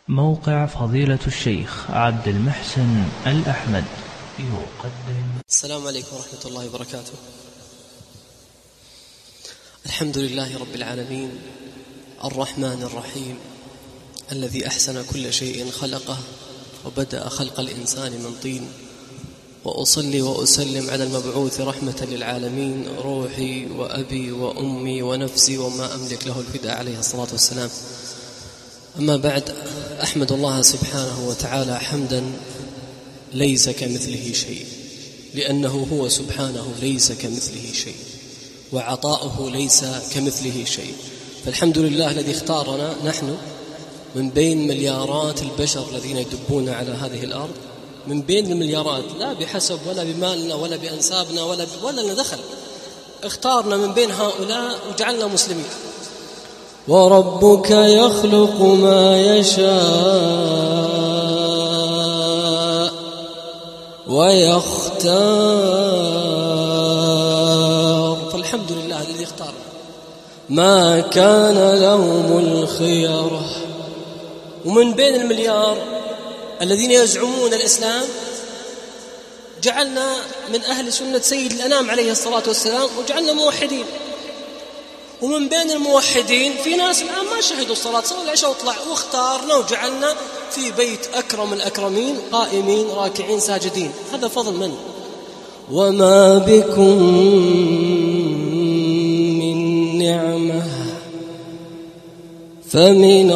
موقع فضيلة الشيخ عبد المحسن الأحمد يقدم. السلام عليكم ورحمة الله وبركاته. الحمد لله رب العالمين الرحمن الرحيم الذي أحسن كل شيء خلقه وبدأ خلق الإنسان من طين، وأصلي وأسلم على المبعوث رحمة للعالمين روحي وأبي وأمي ونفسي وما أملك له الفداء عليه الصلاة والسلام. أما بعد، أحمد الله سبحانه وتعالى حمدا ليس كمثله شيء، لأنه هو سبحانه ليس كمثله شيء، وعطاؤه ليس كمثله شيء. فالحمد لله الذي اختارنا نحن من بين مليارات البشر الذين يدبون على هذه الأرض، من بين المليارات، لا بحسب ولا بمالنا ولا بأنسابنا ولا لنا دخل، اختارنا من بين هؤلاء وجعلنا مسلمين. وربك يخلق ما يشاء ويختار، فالحمد لله الذي اختار ما كان لهم الخيرة. ومن بين المليار الذين يزعمون الإسلام جعلنا من أهل سنة سيد الأنام عليه الصلاة والسلام، وجعلنا موحدين. ومن بين الموحدين في ناس الآن ما شهدوا الصلاة، صلوا العشاء وطلع، واختارنا وجعلنا في بيت أكرم الأكرمين قائمين راكعين ساجدين. هذا فضل من؟ وما بكم من نعمة فمن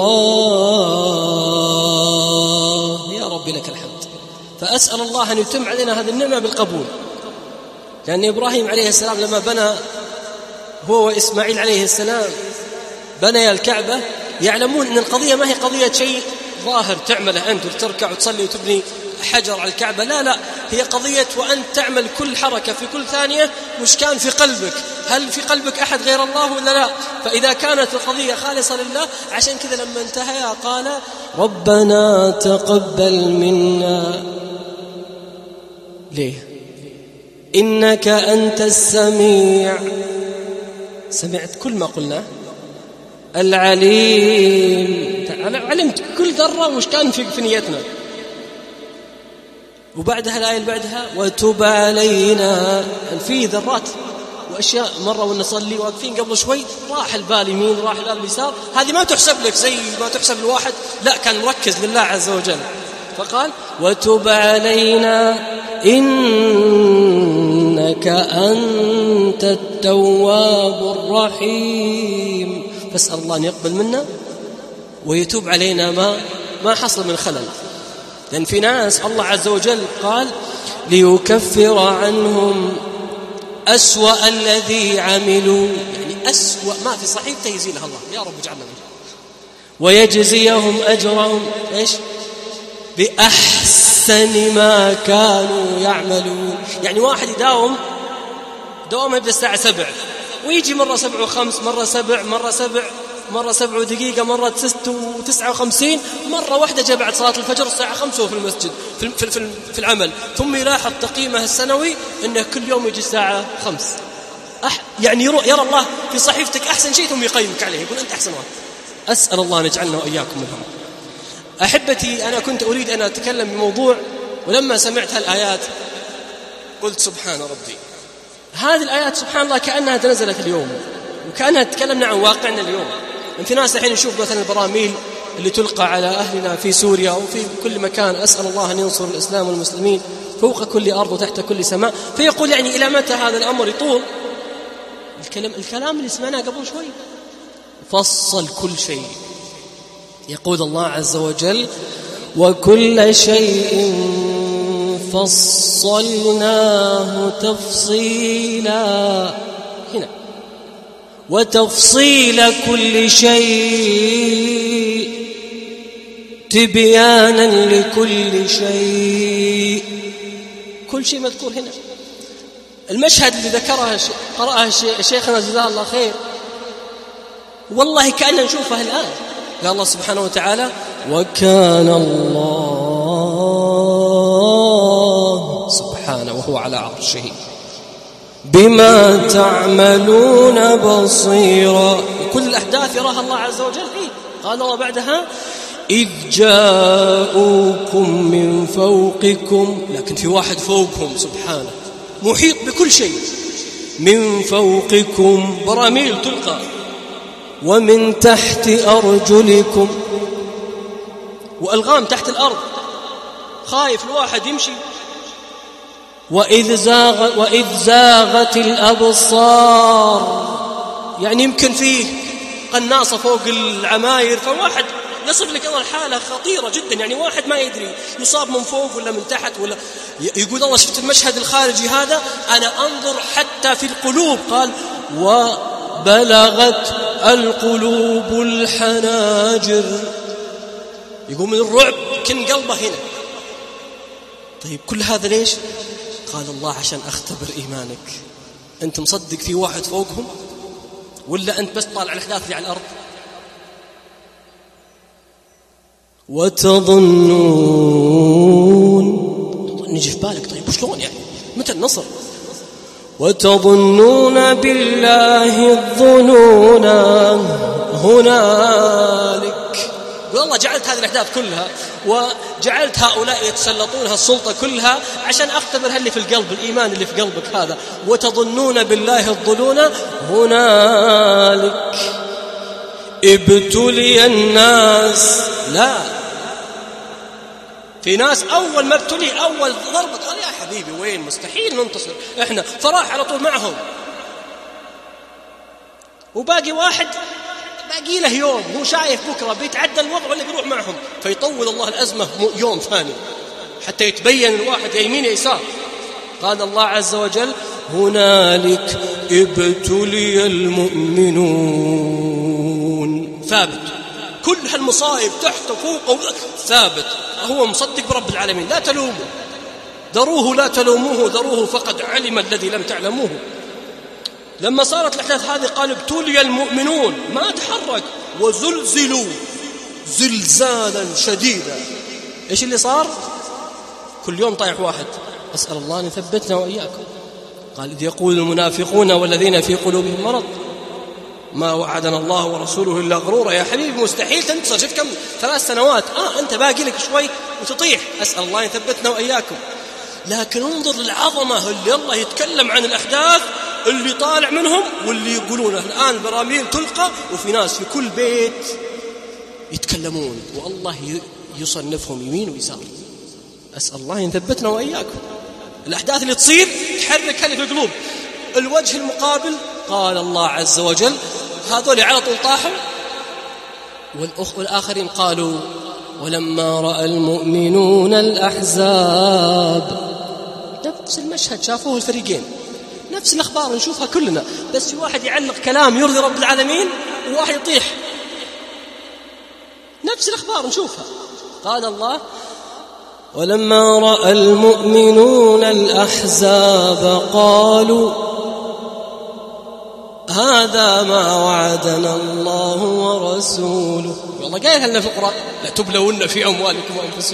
الله، يا رب لك الحمد. فأسأل الله أن يتم علينا هذه النعمة بالقبول، لأن إبراهيم عليه السلام لما بنى هو وإسماعيل عليه السلام بني الكعبة، يعلمون أن القضية ما هي قضية شيء ظاهر تعمله أنت وتركع وتصلي وتبني حجر على الكعبة، لا لا، هي قضية وأنت تعمل كل حركة في كل ثانية وش كان في قلبك، هل في قلبك أحد غير الله ولا لا؟ فإذا كانت القضية خالصة لله، عشان كذا لما انتهى قال ربنا تقبل منا، ليه؟ إنك أنت السميع، سمعت كل ما قلنا، العليم، علمت كل ذرة وش كان في نيتنا. وبعدها الآية اللي بعدها وتب علينا، في ذرات وأشياء مرة ونصلي واقفين قبل شوي راح البال يمين راح البال اليسار، هذه ما تحسب لك زي ما تحسب الواحد، لا، كان مركز لله عز وجل. فقال وتب علينا إنك أنت التواب الرحيم. فاسأل الله أن يقبل منا ويتوب علينا ما حصل من خلل، لأن في ناس الله عز وجل قال ليكفر عنهم أسوأ الذي عملوا، يعني أسوأ ما في صحيفته يزيلها الله، يا رب اجعلنا منه، ويجزيهم أجرهم إيش؟ بأحسن ما كانوا يعملون. يعني واحد يداوم يبدأ الساعة 7 ويجي مرة 7:05 مرة 7 مرة 7 دقيقة مرة 6:59 مرة واحدة جاء بعد صلاة الفجر الساعة 5 في المسجد في العمل، ثم يلاحظ تقييمه السنوي أنه كل يوم يجي الساعة 5. يعني يرى الله في صحيفتك أحسن شيء ثم يقيمك عليه، يقول أنت أحسن واحد. أسأل الله أن يجعلنا وإياكم منهم. أحبتي، أنا كنت أريد أن أتكلم بموضوع، ولما سمعت هالآيات قلت سبحان ربي، هذه الآيات سبحان الله كأنها تنزلت اليوم، وكأنها تكلمنا عن واقعنا اليوم. في ناس الحين نشوف مثلا البراميل اللي تلقى على أهلنا في سوريا وفي كل مكان، أسأل الله أن ينصر الإسلام والمسلمين فوق كل أرض وتحت كل سماء. فيقول يعني إلى متى هذا الأمر يطول؟ الكلام اللي سمعناه قبل شوي فصل كل شيء. يقول الله عز وجل وكل شيء فصلناه تفصيلا، هنا وتفصيل كل شيء تبيانا لكل شيء، كل شيء مذكور هنا. المشهد اللي قرأه شيخنا جزاه الله خير والله كأننا نشوفه الآن. قال الله سبحانه وتعالى وكان الله سبحانه وهو على عرشه بما تعملون بصيرا. كل الأحداث يراها الله عز وجل. قال الله بعدها إذ جاءوكم من فوقكم، لكن في واحد فوقهم سبحانه محيط بكل شيء، من فوقكم براميل تلقى، ومن تحت أرجلكم، وألغام تحت الأرض، خايف الواحد يمشي. وإذ زاغت الأبصار، يعني يمكن فيه قناصة فوق العماير، فواحد يصف لك أول حالة خطيرة جدا، يعني واحد ما يدري يصاب من فوق ولا من تحت، ولا يقول الله شفت المشهد الخارجي هذا، أنا أنظر حتى في القلوب. قال وبلغت القلوب الحناجر، يقول من الرعب كن قلبه هنا. طيب كل هذا ليش؟ قال الله عشان أختبر إيمانك، أنت مصدق في واحد فوقهم ولا أنت بس طالع الأحداث اللي على الأرض؟ وتظنون، نجي في بالك طيب وشلون يعني متى النصر؟ وتظنون بالله الظنون هنالك. والله جعلت هذه الأحداث كلها وجعلت هؤلاء يتسلطونها السلطة كلها عشان أختبر اللي في القلب، الإيمان اللي في قلبك هذا. وتظنون بالله الظنون هنالك ابتلي الناس. لا، في ناس أول ما ابتلي أول ضربة قال يا حبيبي وين، مستحيل ننتصر إحنا، فراح على طول معهم. وباقي واحد باقي له يوم، هو شايف بكرة بيتعدى الوضع ولا بيروح معهم، فيطول الله الأزمة يوم ثاني حتى يتبين الواحد يمين يسار. قال الله عز وجل هنالك ابتلي المؤمنون. ثابت، كل هالمصائب تحت وفوق ثابت، هو مصدق برب العالمين. لا تلومه، ذروه لا تلوموه، ذروه فقد علم الذي لم تعلموه. لما صارت الأحداث هذه قال ابتلي المؤمنون، ما تحرك، وزلزلوا زلزالا شديدا. إيش اللي صار؟ كل يوم طايح واحد. أسأل الله أن يثبتنا وإياكم. قال إذ يقول المنافقون والذين في قلوبهم مرض ما وعدنا الله ورسوله إلا غرورا. يا حبيبي مستحيل تنتصر، شوف كم 3 سنوات، أنت باقي لك شوي وتطيح. أسأل الله أن يثبتنا وإياكم. لكن انظر للعظمة اللي الله يتكلم عن الأحداث اللي طالع منهم واللي يقولونه الآن براميل تلقى، وفي ناس في كل بيت يتكلمون، والله يصنفهم يمين ويسار. أسأل الله أن يثبتنا وإياكم. الأحداث اللي تصير تحرك هذه في القلوب. الوجه المقابل قال الله عز وجل هذول على طول طاحوا، والآخرين قالوا ولما رأى المؤمنون الأحزاب. نفس المشهد شافوه الفريقين، نفس الأخبار نشوفها كلنا، بس في واحد يعلق كلام يرضي رب العالمين وواحد يطيح. نفس الأخبار نشوفها. قال الله ولما رأى المؤمنون الأحزاب قالوا هذا ما وعدنا الله ورسوله. والله قال لنا في القرآن لا تبلون في أموالكم وأنفسكم.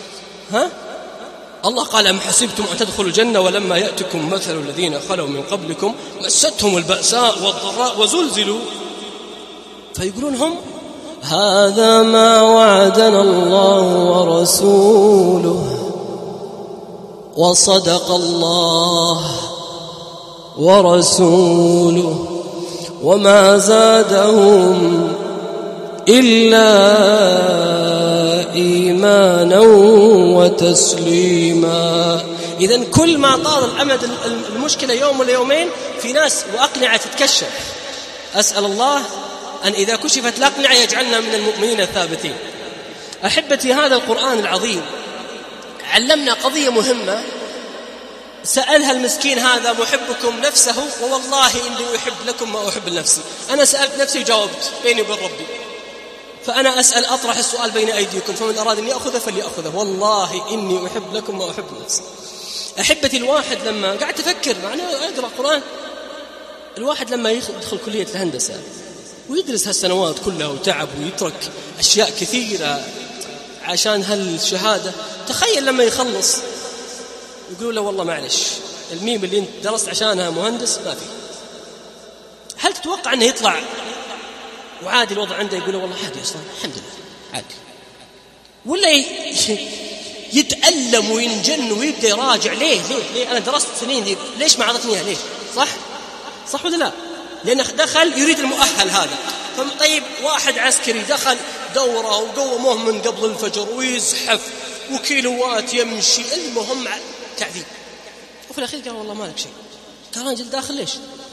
الله قال أم حسبتم أن تدخلوا الجنة ولما يأتكم مثل الذين خلوا من قبلكم مستهم البأساء والضراء وزلزلوا. فيقولون هم هذا ما وعدنا الله ورسوله وصدق الله ورسوله وما زادهم إلا إيمانا وتسليما. إذن كل ما طال الأمد المشكلة يوم ولا يومين في ناس وأقنعة تتكشف. أسأل الله أن إذا كشفت الأقنعة يجعلنا من المؤمنين الثابتين. أحبتي هذا القرآن العظيم علمنا قضية مهمة سألها المسكين هذا محبكم نفسه ووالله إني أحب لكم ما أحب لنفسي. أنا سألت نفسي وجاوبت بيني وبين ربي، فأنا أسأل أطرح السؤال بين أيديكم فمن أراد أن يأخذه فليأخذه، والله إني أحب لكم ما أحب لنفسي. أحبتي الواحد لما قاعد تفكر معنا أقرأ قرآن، الواحد لما يدخل كلية الهندسة ويدرس هالسنوات كلها وتعب ويترك أشياء كثيرة عشان هالشهادة، تخيل لما يخلص يقولوا له والله معلش الميم اللي انت درست عشانها مهندس ما في. هل تتوقع أنه يطلع وعادي الوضع عنده يقول والله عادي أصلا الحمد لله عادي؟ ولا يتألم وينجن ويبدأ يراجع؟ ليه أنا درست سنين ليش ما عطتنيها؟ ليش؟ صح ولا لا؟ لأنه دخل يريد المؤهل هذا. طيب واحد عسكري دخل دورة وقوموه من قبل الفجر ويزحف وكيلوات يمشي، المهم تعذيب، وفي الأخير قال والله ما لك شيء. قال راجل داخل ليش؟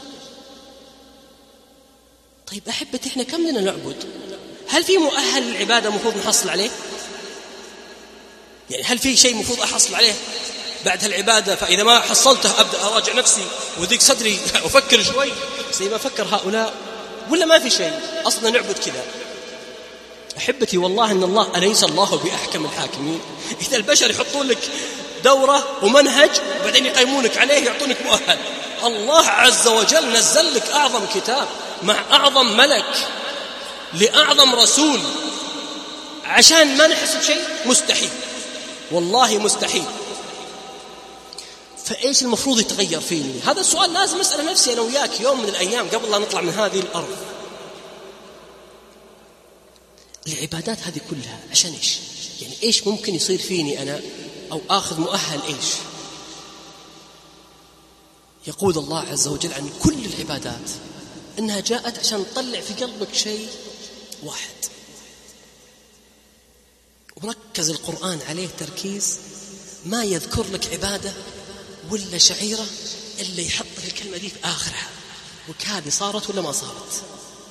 طيب أحبتي إحنا كم لنا نعبد؟ هل في مؤهل للعبادة مفروض نحصل عليه؟ يعني هل في شيء مفروض أحصل عليه بعد هالعبادة؟ فإذا ما حصلته أبدأ أراجع نفسي وذيك صدري أفكر شوي زي ما فكر هؤلاء، ولا ما في شيء أصلا نعبد كذا؟ أحبتي والله إن الله أليس الله بأحكم الحاكمين؟ إذا البشر يحطون لك دورة ومنهج وبعدين يقيمونك عليه يعطونك مؤهل، الله عز وجل نزل لك أعظم كتاب مع أعظم ملك لأعظم رسول عشان ما نحس بشيء؟ مستحيل، والله مستحيل. فإيش المفروض يتغير فيني؟ هذا السؤال لازم أسأل نفسي أنا وياك يوم من الأيام قبل لا نطلع من هذه الأرض. العبادات هذه كلها عشان إيش؟ يعني إيش ممكن يصير فيني أنا أو آخذ مؤهل إيش؟ يقول الله عز وجل عن كل العبادات إنها جاءت عشان تطلع في قلبك شيء واحد، وركز القرآن عليه تركيز، ما يذكر لك عبادة ولا شعيرة إلا يحط الكلمة دي في آخرها، وكهذه صارت ولا ما صارت،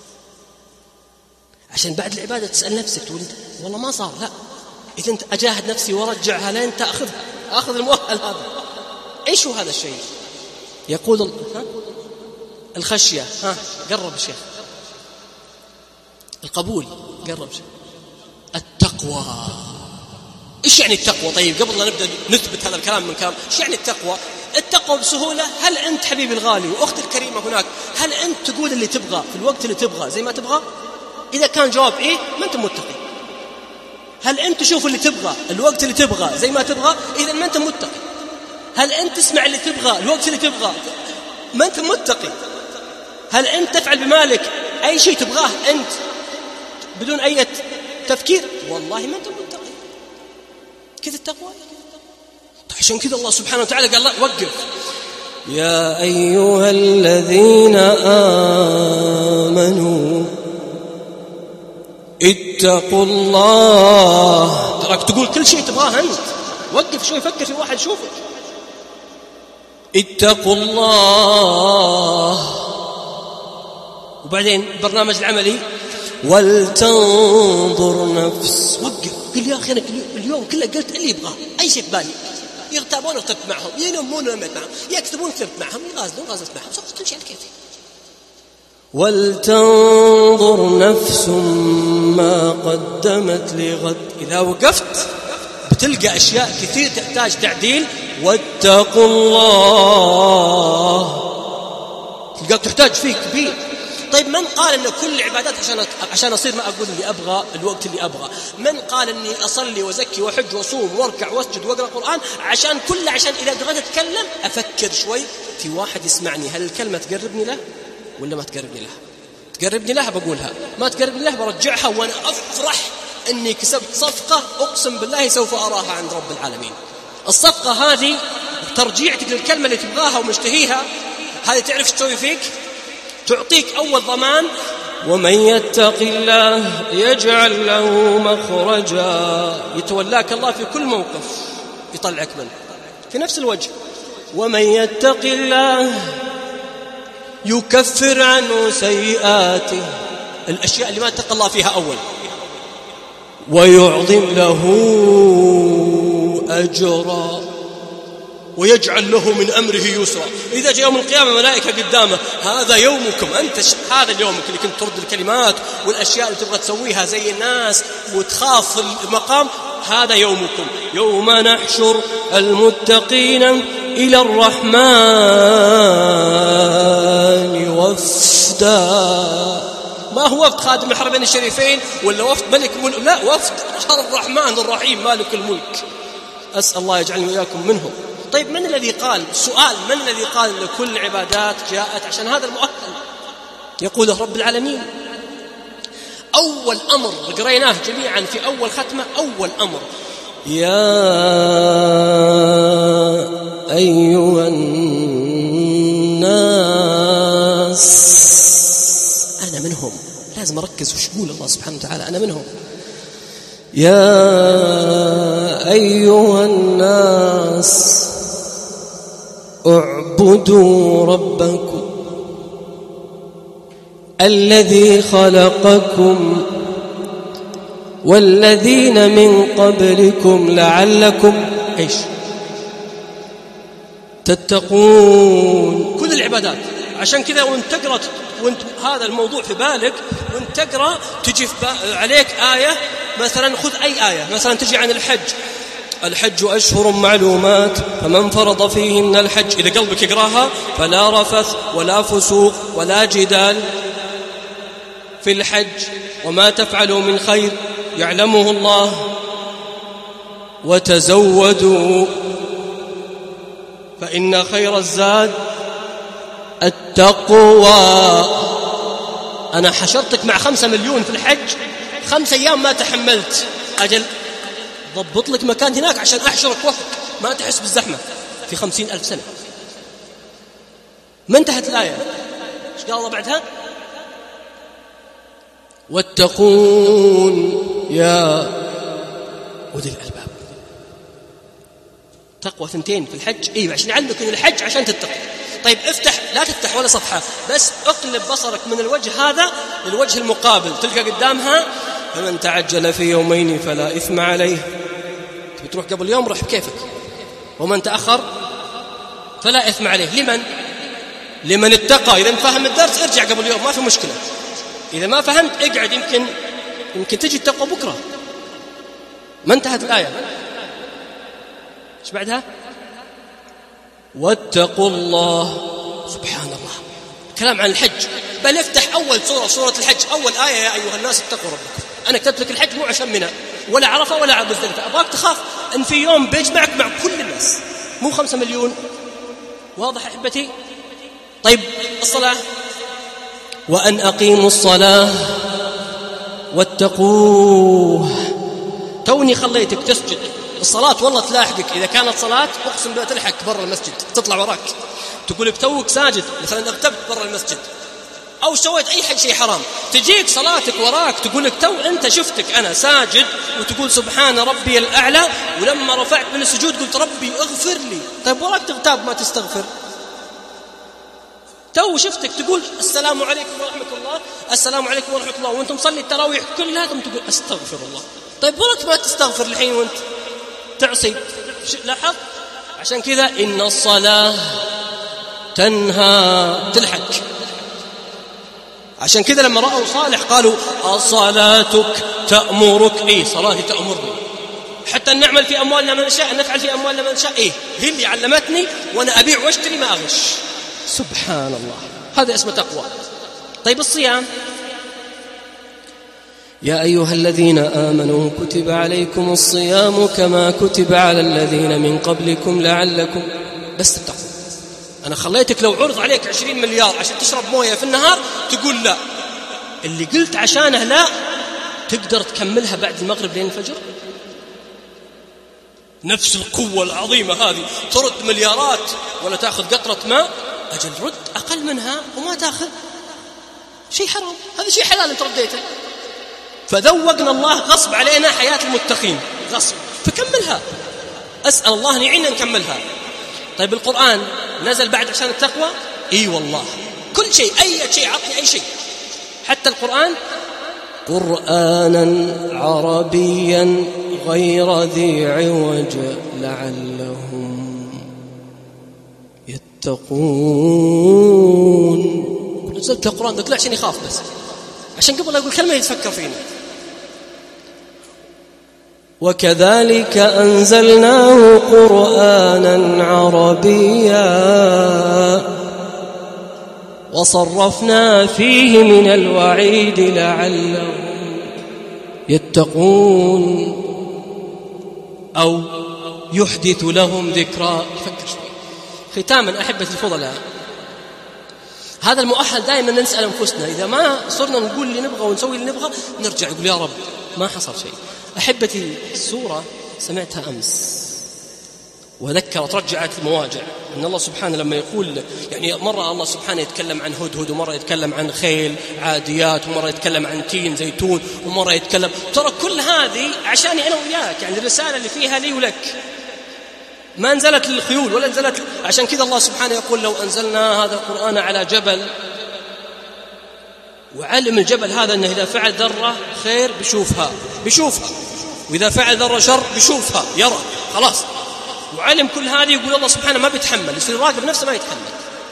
عشان بعد العبادة تسأل نفسك تقول والله ما صار، لا إذا أنت أجاهد نفسي ورجعها لين تأخذها، أخذ المؤهل هذا. إيش هو هذا الشيء؟ يقول الخشية، قرب الشيخ، القبول، قرب الشيخ، التقوى. إيش يعني التقوى؟ طيب قبل لا نبدأ نثبت هذا الكلام من كلام، إيش يعني التقوى؟ التقوى بسهولة، هل أنت حبيبي الغالي وأختي الكريمة هناك، هل أنت تقول اللي تبغى في الوقت اللي تبغى زي ما تبغى؟ إذا كان جواب إيه ما أنت متقي. هل أنت تشوف اللي تبغى الوقت اللي تبغى زي ما تبغى؟ إذا ما أنت متقي. هل أنت تسمع اللي تبغى الوقت اللي تبغى؟ ما أنت متقي. هل أنت تفعل بمالك أي شيء تبغاه أنت بدون أي تفكير؟ والله ما أنت متقي. كذا التقوى. عشان كذا الله سبحانه وتعالى قال لا وقف، يا أيها الذين آمنوا اتقوا الله. تراك تقول كل شيء تبغاه أنت، وقف شوي فكر في واحد شوفك. اتقوا الله، وبعدين البرنامج العملي ولتنظر نفس. وقف قل يا أخي أنا اليوم كله قلت اللي يبغاه أي شيء ببالي، يغتابون اغتبت معهم، ينمون نمت معهم، يكتبون كتبت معهم، يغازلون غازلت معهم، صرت كل شيء على كيفي. ولتنظر نفس ما قدمت لغد. إذا وقفت بتلقى أشياء كثير تحتاج تعديل. واتقوا الله، تلقى تحتاج فيه كبير. طيب من قال أن كل العبادات عشان أصير ما أقول اللي أبغى الوقت اللي أبغى؟ من قال أني أصلي وزكي وحج وصوم واركع واسجد وأقرأ القرآن عشان إذا بغيت أتكلم أفكر شوي في واحد يسمعني، هل الكلمة تقربني له ولا ما تقربني له؟ تقربني له بقولها، ما تقربني له برجعها، وأنا أفرح أني كسبت صفقة أقسم بالله سوف أراها عند رب العالمين. الصفقة هذه ترجيعتك للكلمة اللي تبغاها ومشتهيها، هذه تعرف تسوي فيك؟ تعطيك أول ضمان، ومن يتق الله يجعل له مخرجا. يتولاك الله في كل موقف، يطلعك منه في نفس الوجه. ومن يتق الله يكفر عنه سيئاته، الأشياء اللي ما اتقى الله فيها أول، ويعظم له أجرا، ويجعل له من أمره يسرا. إذا جاء يوم القيامة ملائكة قدامه، هذا يومكم، هذا اليومك اللي كنت ترد الكلمات والأشياء اللي تبغى تسويها زي الناس وتخاف المقام، هذا يومكم، يوم نحشر المتقين إلى الرحمن وفدا. ما هو وفد خادم الحرمين الشريفين ولا وفد ملك ملك، لا، وفد الرحمن الرحيم مالك الملك. أسأل الله يجعلني وإياكم منهم. طيب من الذي قال؟ سؤال، من الذي قال أن كل العبادات جاءت عشان هذا المؤهل؟ يقوله رب العالمين، أول أمر قريناه جميعا في أول ختمة، أول أمر: يا أيها الناس. أنا منهم، لازم أركز وش يقول الله سبحانه وتعالى، أنا منهم. يا أيها الناس اعبدوا ربكم الذي خلقكم والذين من قبلكم لعلكم ايش؟ تتقون. كل العبادات. عشان كذا وانت تقرأ وانت هذا الموضوع في بالك وانت تقرأ تجي عليك آية مثلا، خذ أي آية مثلا تجي عن الحج أشهر معلومات فمن فرض فيهن الحج، إذا قلبك يقراها: فلا رفث ولا فسوق ولا جدال في الحج وما تفعلوا من خير يعلمه الله وتزودوا فإن خير الزاد التقوى. أنا حشرتك مع 5 مليون في الحج 5 أيام ما تحملت، أجل ضبط لك مكان هناك عشان أحشرك وفق ما تحس بالزحمة في 50,000 سنة. ما انتهت الآية، ايش قال الله بعدها؟ واتقون يا أولي الألباب. تقوى 2 في الحج، ايوه عشان يعلمك ان الحج عشان تتقي. طيب افتح، لا تفتح ولا صفحة، بس اقلب بصرك من الوجه هذا للوجه المقابل، تلقى قدامها: فمن تعجل في يومين فلا إثم عليه. بتروح قبل يوم روح بكيفك، ومن تأخر فلا إثم عليه. لمن اتقى. إذا فهم الدرس ارجع قبل يوم، ما في مشكلة. إذا ما فهمت اقعد، يمكن تجي التقوى بكرة. ما انتهت الآية. ايش بعدها؟ واتقوا الله. سبحان الله، كلام عن الحج. بل افتح أول سورة الحج، أول آية: يا أيها الناس اتقوا ربكم. أنا كتبت لك الحج مو عشان منى ولا عرفة ولا مزدلفة، أبغاك تخاف أن في يوم بيجمعك مع كل الناس، مو 5 مليون. واضح أحبتي؟ طيب الصلاة: وأن أقيموا الصلاة واتقوه. توني خليتك تسجد الصلاة، والله تلاحقك. إذا كانت صلاة أقسم بالله تلحق برا المسجد، تطلع وراك تقول لك توك ساجد مثلا، اغتبت برا المسجد أو سويت أي شيء حرام، تجيك صلاتك وراك تقول لك تو أنت شفتك أنا ساجد وتقول سبحان ربي الأعلى، ولما رفعت من السجود قلت ربي اغفر لي. طيب وراك تغتاب ما تستغفر. تو شفتك تقول السلام عليكم ورحمة الله، السلام عليكم ورحمة الله، وانتم مصلي التراويح كلها ثم تقول استغفر الله. طيب وراك ما تستغفر الحين وانت تعصي. لاحظ؟ عشان كذا إن الصلاة تنهى، تلحق. عشان كذا لما رأوا صالح قالوا صلاتك تأمرك. صلاتي تأمرني حتى نعمل في أموالنا ما نشاء، نفعل في أموالنا ما نشاء. هي اللي علمتني وأنا أبيع واشتري ما أغش. سبحان الله، هذا اسمه تقوى. طيب الصيام: يا أيها الذين آمنوا كتب عليكم الصيام كما كتب على الذين من قبلكم لعلكم. بس التقوى. أنا خليتك لو عرض عليك 20 مليار عشان تشرب موية في النهار تقول لا، اللي قلت عشانه لا تقدر تكملها بعد المغرب لين الفجر. نفس القوة العظيمة هذه ترد مليارات ولا تأخذ قطرة ماء. أجل رد أقل منها وما تأخذ شيء حرام، هذا شيء حلال أنت رديته. فذوقنا الله غصب علينا حياة المتقين غصب، فكملها. أسأل الله أن يعيننا نكملها. طيب القرآن نزل بعد عشان التقوى؟ إي والله، كل شيء، أي شيء، عطني أي شيء، حتى القرآن قرآنا عربيا غير ذي عوج لعلهم يتقون. نزلت القرآن قلت لا عشان يخاف، بس عشان قبل أقول كلمة يتفكر فينا. وكذلك أنزلناه قرآنا عربيا وصرفنا فيه من الوعيد لعلهم يتقون أو يحدث لهم ذكرى. فكر شوي. ختاما أحبة الفضلاء، هذا المؤهل دائما نسأل أنفسنا، إذا ما صرنا نقول اللي نبغى ونسوي اللي نبغى نرجع نقول يا رب ما حصل شيء. أحبتي، السورة سمعتها أمس وذكرت رجعت المواجع أن الله سبحانه لما يقول، يعني مرة الله سبحانه يتكلم عن هدهد، ومرة يتكلم عن خيل عاديات، ومرة يتكلم عن تين زيتون، ومرة يتكلم، ترى كل هذه عشاني أنا وياك، يعني الرسالة اللي فيها لي ولك، ما انزلت للخيول ولا انزلت. عشان كذا الله سبحانه يقول لو أنزلنا هذا القرآن على جبل، وعلم الجبل هذا أنه إذا فعل ذرة خير بيشوفها، وإذا فعل ذرة شر بيشوفها، يرى خلاص، وعلم كل هذه، يقول الله سبحانه ما بيتحمل، يصير راقب نفسه ما يتحمل.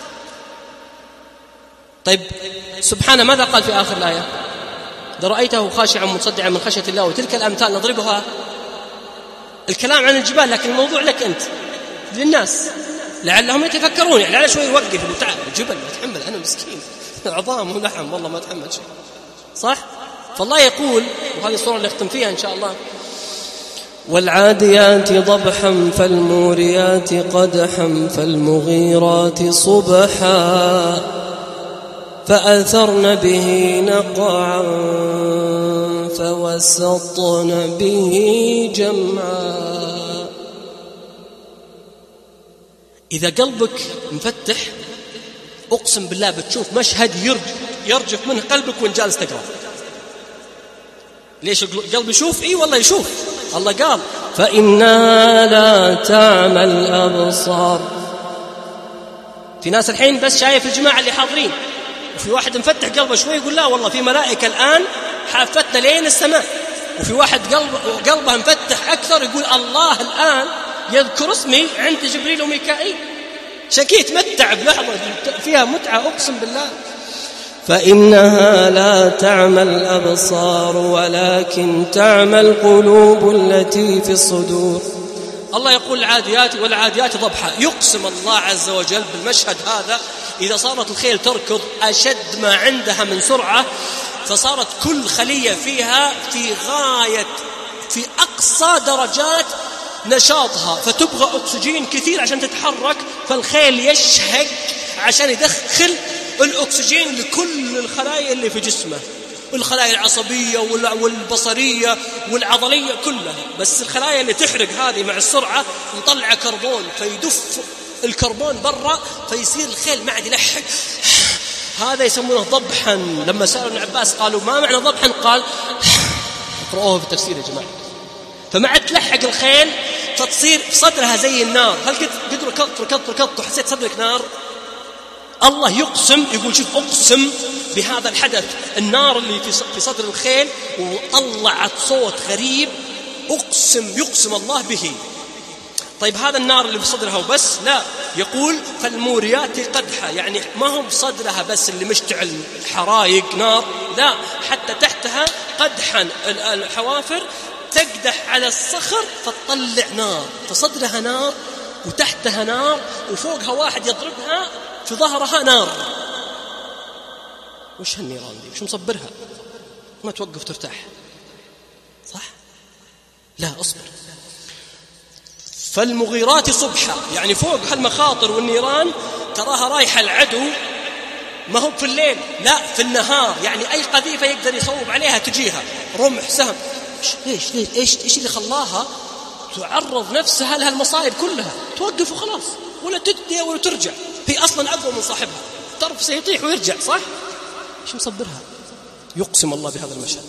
طيب سبحانه ماذا قال في آخر الآية؟ إذا رأيته خاشعا متصدعا من خشية الله وتلك الأمثال نضربها. الكلام عن الجبال، لكن الموضوع لك أنت، للناس لعلهم يتفكرون، يعني لعل شوي يوقف تعال الجبل ما أتحمل، أنا مسكين عظام ولحم والله ما أتحمل شيء، صح؟ فالله يقول، وهذه الصورة اللي أختم فيها إن شاء الله: والعاديات ضبحا فالموريات قدحا فالمغيرات صبحا فأثرن به نقعا فوسطن به جمعا. إذا قلبك مفتح أقسم بالله بتشوف مشهد يرجف منه قلبك وإن جالس تقرأ. ليش القلب يشوف؟ إيه والله يشوف. الله قال فإنها لا تعمى الأبصار. في ناس الحين بس شايف الجماعة اللي حاضرين، وفي واحد مفتح قلبه شوي يقول لا والله في ملائكة الآن حافتنا لين السماء، وفي واحد قلبه مفتح أكثر يقول الله الآن يذكر اسمي عند جبريل وميكائيل. شكيت يتمتع بلحظة فيها متعة أقسم بالله. فإنها لا تعمى الأبصار ولكن تعمى القلوب التي في الصدور. الله يقول العاديات والعاديات ضبحا، يقسم الله عز وجل بالمشهد هذا. إذا صارت الخيل تركض أشد ما عندها من سرعة، فصارت كل خلية فيها في أقصى درجات نشاطها، فتبغى أكسجين كثير عشان تتحرك، فالخيل يشهق عشان يدخل الأكسجين لكل الخلايا اللي في جسمه، الخلايا العصبية والبصرية والعضلية كلها. بس الخلايا اللي تحرق هذه مع السرعة نطلع كربون، فيدف الكربون برا، فيصير الخيل ما عاد يلحق. هذا يسمونه ضبحا. لما سألوا ابن عباس قالوا ما معنى ضبحا؟ قال اقرأوه في التفسير يا جماعة. فما عاد تلحق الخيل، فتصير في صدرها زي النار. هل قد ركضت وحسيت صدرك نار؟ الله يقسم، يقول شوف أقسم بهذا الحدث، النار اللي في صدر الخيل، وطلعت صوت غريب، يقسم الله به. طيب هذا النار اللي في صدرها وبس؟ لا، يقول فالموريات قدحا، يعني ما هو بصدرها بس اللي مشتعل حرايق نار، لا، حتى تحتها قدحا، الحوافر تقدح على الصخر فتطلع نار، فصدرها نار وتحتها نار وفوقها واحد يضربها في ظهرها نار. وش هالنيران دي؟ وش مصبرها؟ ما توقف ترتاح، صح؟ لا، أصبر. فالمغيرات صبحا، يعني فوق هالمخاطر والنيران تراها رايحة العدو، ما هو في الليل، لا في النهار، يعني أي قذيفة يقدر يصوب عليها تجيها، رمح، سهم. ليش إيش اللي خلاها تعرض نفسها لهالمصائب كلها؟ توقف وخلاص، ولا تدي ولا ترجع، هي أصلا أقوى من صاحبها، طرف سيطيح ويرجع، صح؟ إيش مصبرها؟ يقسم الله بهذا المشهد،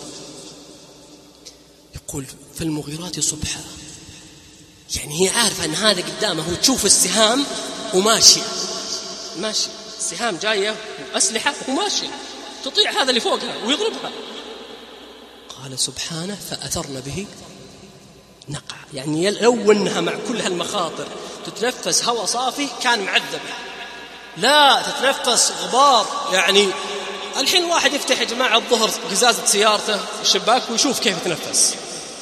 يقول فالمغيرات صبحا، يعني هي عارفة أن هذا قدامه، هو تشوف السهام وماشي، السهام جاية وأسلحة وماشي، تطيع هذا اللي فوقها ويضربها. قال سبحانه فأثرن به نقع، يعني لو أنها مع كل هالمخاطر تتنفس هواء صافي كان معذب، لا تتنفس غبار. يعني الحين واحد يفتح يا جماعة الظهر قزازة سيارته الشباك ويشوف كيف يتنفس.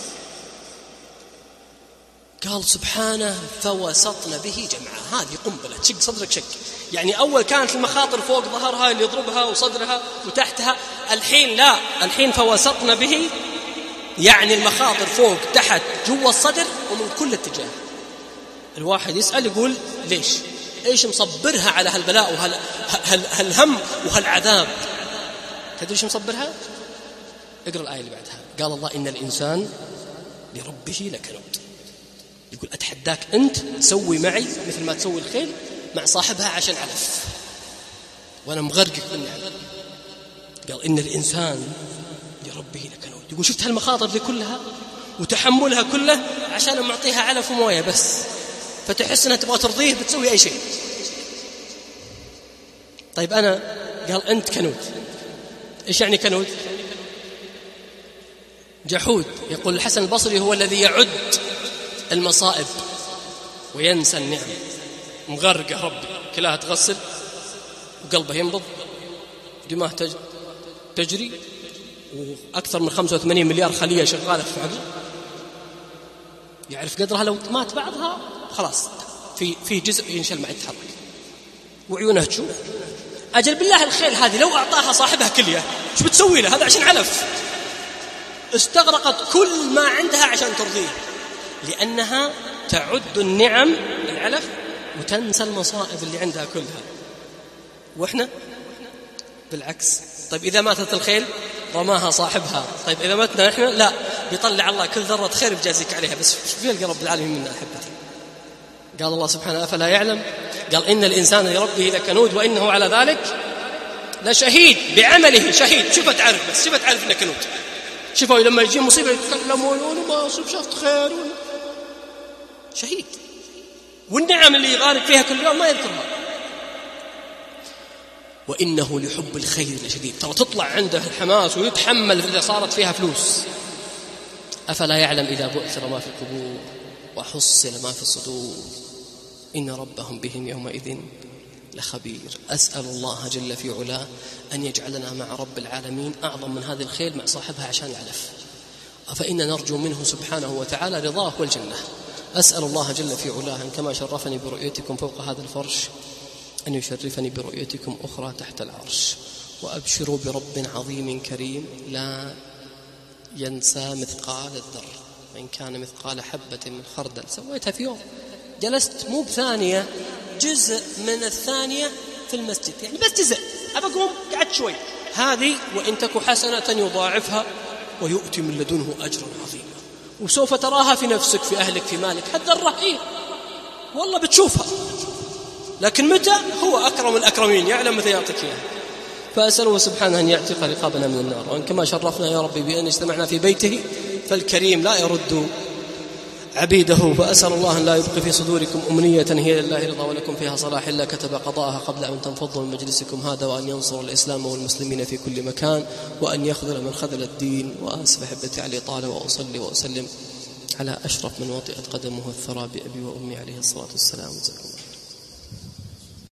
قال سبحانه فوسطن به جمعا، هذه قنبلة تشق صدرك شق. يعني أول كانت المخاطر فوق ظهرها اللي يضربها وصدرها وتحتها، الحين لا، الحين فوسطن به، يعني المخاطر فوق تحت جوا الصدر ومن كل اتجاه. الواحد يسأل يقول ليش؟ إيش مصبرها على هالبلاء وهالهم وهالعذاب. تدري إيش مصبرها؟ اقرأ الآية اللي بعدها. قال الله إن الإنسان لربه لكنود. يقول أتحداك أنت تسوي معي مثل ما تسوي الخيل مع صاحبها عشان علف، وأنا مغرقك بالنعم. قال إن الإنسان لربه لكنود. يقول شفت هالمخاطر دي كلها وتحملها كله عشان معطيها علف ومويه بس، فتحس أنها تبغى ترضيه بتسوي أي شيء. طيب أنا قال أنت كنود. إيش يعني كنود؟ جحود. يقول الحسن البصري هو الذي يعد المصائب وينسى النعم. مغرقة ربي كلها تغسل وقلبه ينبض، دماغ تجري، وأكثر من 85 مليار خلية شغالة في عقله، يعرف قدرها. لو مات بعضها خلاص في جزء ينشل ما يتحرك، وعيونها تشوف. أجل بالله الخيل هذه لو أعطاها صاحبها كلية شو بتسوي له؟ هذا عشان علف. استغرقت كل ما عندها عشان ترضيه، لأنها تعد النعم العلف وتنسى المصائب اللي عندها كلها. وإحنا بالعكس. طيب إذا ماتت الخيل رماها صاحبها، طيب إذا متنا إحنا لا، بيطلع الله كل ذرة خير بجازيك عليها. بس شو يلقى رب العالمين منا أحبتي؟ قال الله سبحانه أفلا يعلم. قال إن الإنسان لربه لكنود وإنه على ذلك لشهيد. بعمله شهيد. شوف تعرف، بس شوف تعرف إنه كنود. شوفوا لما يجي مصيبة يتكلمون وأنا ما شفت خير شهيد. والنعم اللي يغارق فيها كل يوم ما يذكرها. وإنه لحب الخير لشديد. ترى تطلع عنده الحماس ويتحمل إذا صارت فيها فلوس. أفلا يعلم إذا بعثر ما في القبور وحصل ما في الصدور إن ربهم بهم يومئذ لخبير. أسأل الله جل في علاه أن يجعلنا مع رب العالمين أعظم من هذه الخيل مع صاحبها عشان العلف. فإن نرجو منه سبحانه وتعالى رضاه والجنة. أسأل الله جل في علاه أن كما شرفني برؤيتكم فوق هذا الفرش أن يشرفني برؤيتكم أخرى تحت العرش. وأبشروا برب عظيم كريم لا ينسى مثقال الذرة، وإن كان مثقال حبة من خردل. سويتها في يوم، جلست مو بثانية، جزء من الثانية في المسجد، يعني بس جزء. أبقوم قعدت شوي. هذه وإن تك حسنة يضاعفها ويؤتي من لدنه أجرا عظيما. وسوف تراها في نفسك، في أهلك، في مالك. هالذرة إيه والله بتشوفها، لكن متى؟ هو أكرم الأكرمين، يعلم متى يعطيك إياها. فأسأله سبحانه أن يعتق رقابنا من النار. وأن كما شرفنا يا ربي بأن اجتمعنا في بيته، فالكريم لا يرد عبيده. فأسأل الله أن لا يبقي في صدوركم أمنية هي لله رضا ولكم فيها صلاح إلا كتب قضاءها قبل أن تنفضوا من مجلسكم هذا، وأن ينصر الإسلام والمسلمين في كل مكان، وأن يخذل من خذل الدين. وآسف أحبتي على الإطالة، وأصلي وأسلم على أشرف من وطئت قدمه الثرى بأبي وأمي عليه الصلاة والسلام.